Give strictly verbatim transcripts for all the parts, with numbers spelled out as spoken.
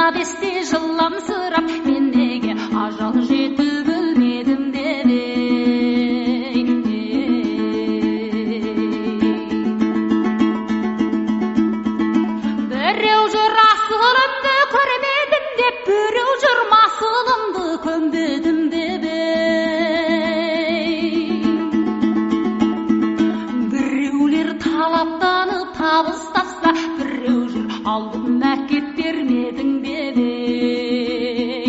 жырлап есте жыламсырап, мен неге ажал жетіп өлмедім деп ей. Біреу жүр асылымды көрмедім деп, біреу жүр масылымды көмбедім деп ей. Біреулер талаптанып табыстаса, біреу жүр алдым әкеп бермедің деп ей.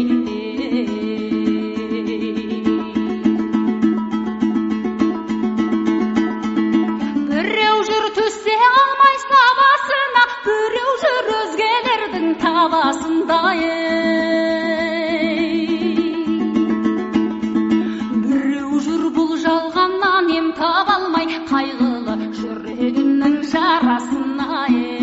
Біреу жүр төсе алмай сабасына, біреу жүр өзгелердің табасында ей. Біреу жүр бұл жалғаннан ем таба алмай, қайғылы жүрегінің жарасына ей.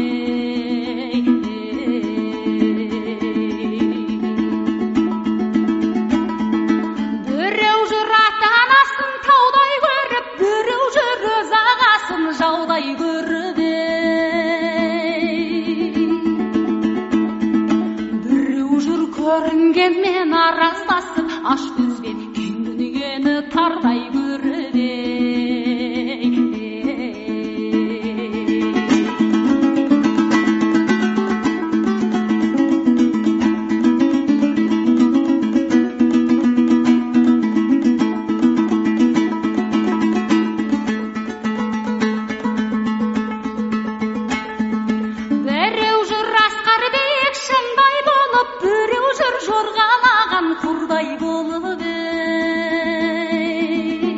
Біреу жүр ата-анасын таудай көріп, біреу жүр өз ағасын жаудай көріп ей. Біреу жүр көрінгенмен араздасып, аш көзбен кең дүниені тардай көріп ей. Біреу жүр асқар биік шыңдай болып, біреу жүр жорғалаған құрдай болып ей.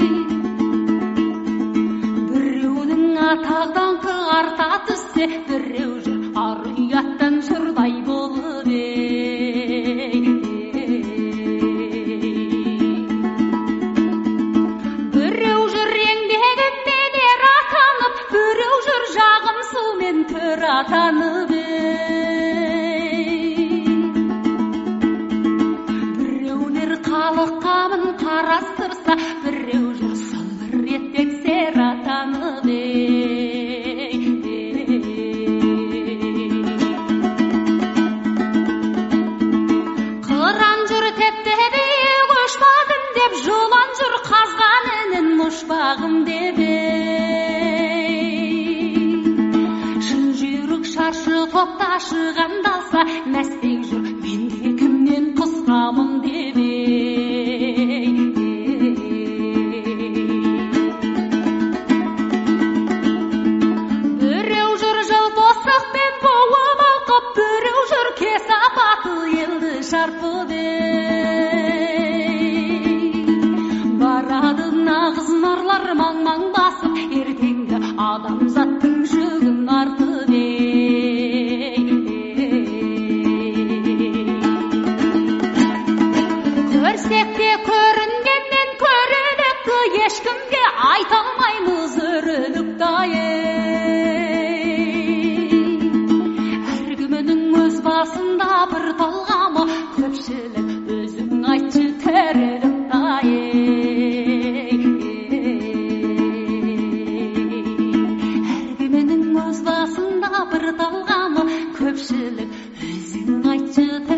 Біреудің атақ даңқы арта түссе, біреу жүр ар ұяттан жұрдай болып ей. Біреу жүр еңбегімен ер атанып, біреу жүр жағым сумен төр атанып ей. Біреулер халық қамын қарастырса, біреу жүр сылбыр етпек сер атанып ей. Қыран жүр тепті биік ұшпадым деп, жылан жүр қазған інін ұшпағым деп ей. Шын жүйрік шаршы топта шығандалса, мәстек жүр менде кімнен қысқамын деп ей. Біреу жүр жыл босықпен буып оқып, біреу жүр кесапаты елді шарпып ей. Барады нағыз нарлар маң-маң басып, ертеңгі адамзаттың жүгін артып ей. Көрсек те көрінгеннен көрінікті, ешкімге айта алмаймыз өрілікті ей. Әркімнің өз басында бір толғамы, көпшілік өзің айтшы тірілікті ей. Әркімнің өз басында бір толғамы, көпшілік өзің айтшы